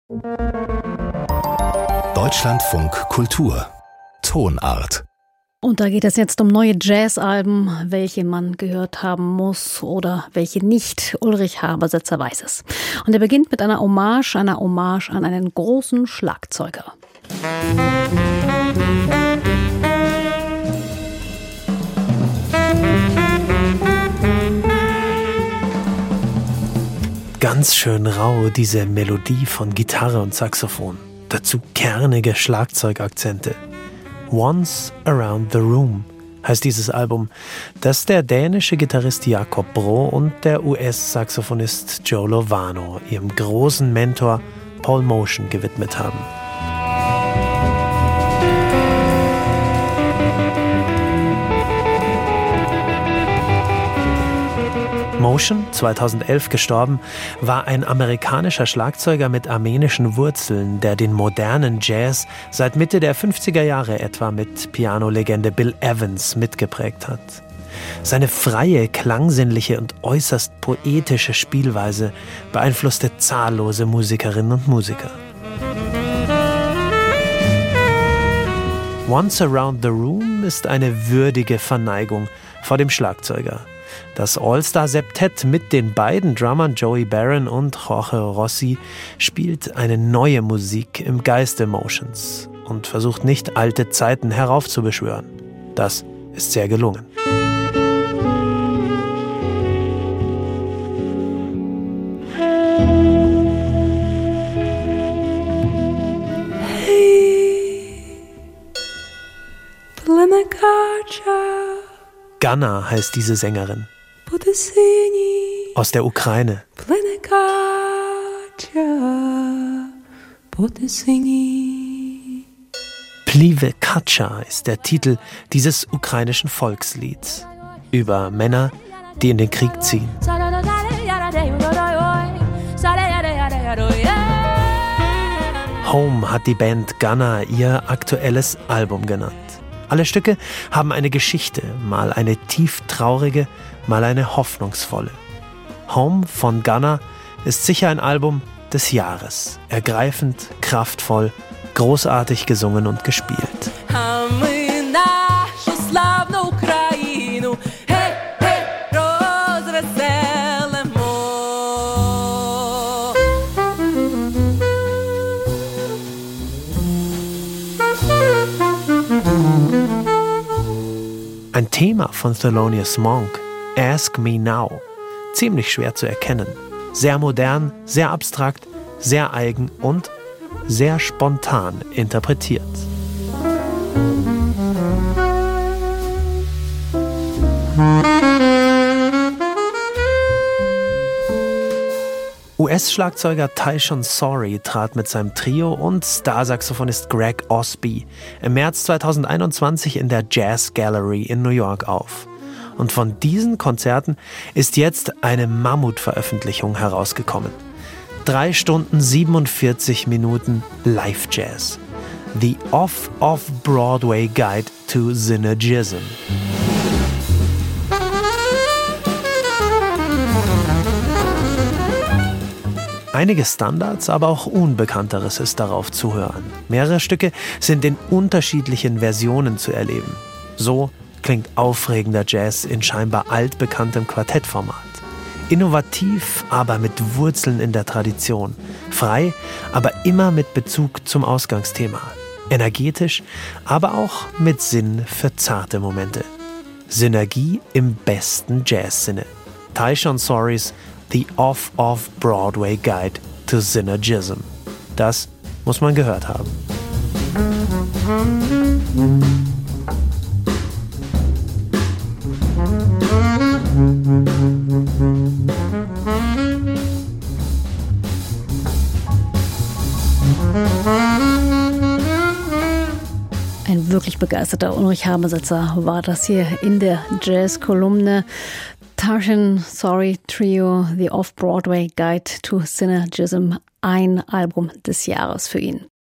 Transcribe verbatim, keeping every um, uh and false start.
Deutschlandfunk Kultur Tonart. Und da geht es jetzt um neue Jazzalben, welche man gehört haben muss oder welche nicht. Ulrich Habersetzer weiß es. Und er beginnt mit einer Hommage, einer Hommage an einen großen Schlagzeuger. Ganz schön rau, diese Melodie von Gitarre und Saxophon. Dazu kernige Schlagzeugakzente. Once Around the Room heißt dieses Album, das der dänische Gitarrist Jakob Bro und der U S-Saxophonist Joe Lovano ihrem großen Mentor Paul Motian gewidmet haben. Motian, zweitausendelf gestorben, war ein amerikanischer Schlagzeuger mit armenischen Wurzeln, der den modernen Jazz seit Mitte der fünfziger Jahre etwa mit Pianolegende Bill Evans mitgeprägt hat. Seine freie, klangsinnliche und äußerst poetische Spielweise beeinflusste zahllose Musikerinnen und Musiker. Once Around the Room ist eine würdige Verneigung vor dem Schlagzeuger. Das All-Star-Septett mit den beiden Drummern Joey Barron und Jorge Rossi spielt eine neue Musik im Geiste Motians und versucht nicht, alte Zeiten heraufzubeschwören. Das ist sehr gelungen. Gunna heißt diese Sängerin. Aus der Ukraine. Plive Kacha ist der Titel dieses ukrainischen Volkslieds über Männer, die in den Krieg ziehen. Home hat die Band Gunna ihr aktuelles Album genannt. Alle Stücke haben eine Geschichte, mal eine tief traurige, mal eine hoffnungsvolle. Home von Gunna ist sicher ein Album des Jahres. Ergreifend, kraftvoll, großartig gesungen und gespielt. Ein Thema von Thelonious Monk, Ask Me Now, ziemlich schwer zu erkennen. Sehr modern, sehr abstrakt, sehr eigen und sehr spontan interpretiert. U S-Schlagzeuger Tyshon Sorey trat mit seinem Trio und Starsaxophonist Greg Osby im März zweitausendeinundzwanzig in der Jazz Gallery in New York auf. Und von diesen Konzerten ist jetzt eine Mammutveröffentlichung herausgekommen. Drei Stunden siebenundvierzig Minuten Live-Jazz. The Off-Off-Broadway Guide to Synergism. Einige Standards, aber auch Unbekannteres ist darauf zu hören. Mehrere Stücke sind in unterschiedlichen Versionen zu erleben. So klingt aufregender Jazz in scheinbar altbekanntem Quartettformat. Innovativ, aber mit Wurzeln in der Tradition. Frei, aber immer mit Bezug zum Ausgangsthema. Energetisch, aber auch mit Sinn für zarte Momente. Synergie im besten Jazzsinne. Tyshon Sorys The Off-Off-Broadway Guide to Synergism. Das muss man gehört haben. Ein wirklich begeisterter Ulrich Habersetzer war das hier in der Jazz-Kolumne. Tyshon Sorey Trio, The Off-Broadway Guide to Synergism, ein Album des Jahres für ihn.